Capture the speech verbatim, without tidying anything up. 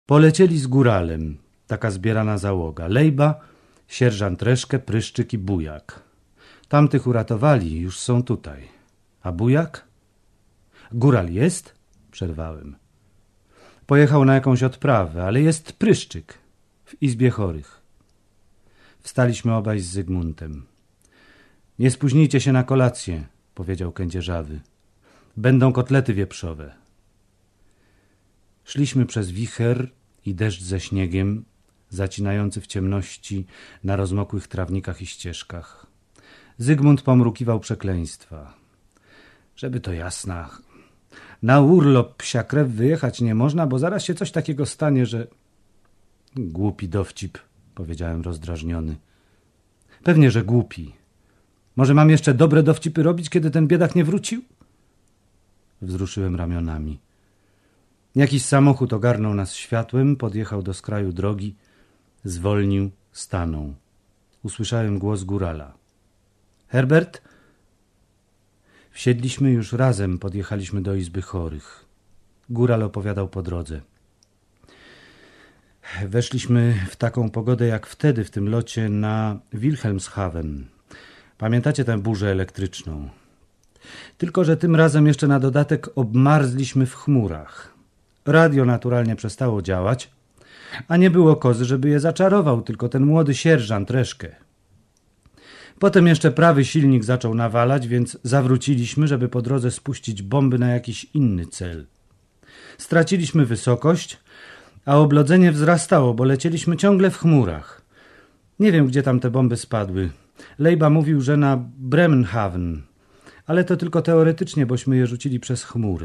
Polecieli z góralem, taka zbierana załoga. Lejba, sierżant Reszkę, Pryszczyk i Bujak. Tamtych uratowali, już są tutaj. A Bujak? Góral jest? Przerwałem. Pojechał na jakąś odprawę, ale jest Pryszczyk w izbie chorych. Wstaliśmy obaj z Zygmuntem. Nie spóźnijcie się na kolację, powiedział kędzierzawy. Będą kotlety wieprzowe. Szliśmy przez wicher i deszcz ze śniegiem, zacinający w ciemności na rozmokłych trawnikach i ścieżkach. Zygmunt pomrukiwał przekleństwa. Żeby to jasna, na urlop psia krew wyjechać nie można, bo zaraz się coś takiego stanie, że... Głupi dowcip, powiedziałem rozdrażniony. Pewnie, że głupi. Może mam jeszcze dobre dowcipy robić, kiedy ten biedak nie wrócił? Wzruszyłem ramionami. Jakiś samochód ogarnął nas światłem, podjechał do skraju drogi, zwolnił, stanął. Usłyszałem głos górala. Herbert? Wsiedliśmy już razem, podjechaliśmy do izby chorych. Góral opowiadał po drodze. Weszliśmy w taką pogodę jak wtedy w tym locie na Wilhelmshaven. Pamiętacie tę burzę elektryczną? Tylko że tym razem jeszcze na dodatek obmarzliśmy w chmurach. Radio naturalnie przestało działać, a nie było kozy, żeby je zaczarował, tylko ten młody sierżant Reszkę. Potem jeszcze prawy silnik zaczął nawalać, więc zawróciliśmy, żeby po drodze spuścić bomby na jakiś inny cel. Straciliśmy wysokość, a oblodzenie wzrastało, bo lecieliśmy ciągle w chmurach. Nie wiem, gdzie tam te bomby spadły. Lejba mówił, że na Bremenhaven, ale to tylko teoretycznie, bośmy je rzucili przez chmury.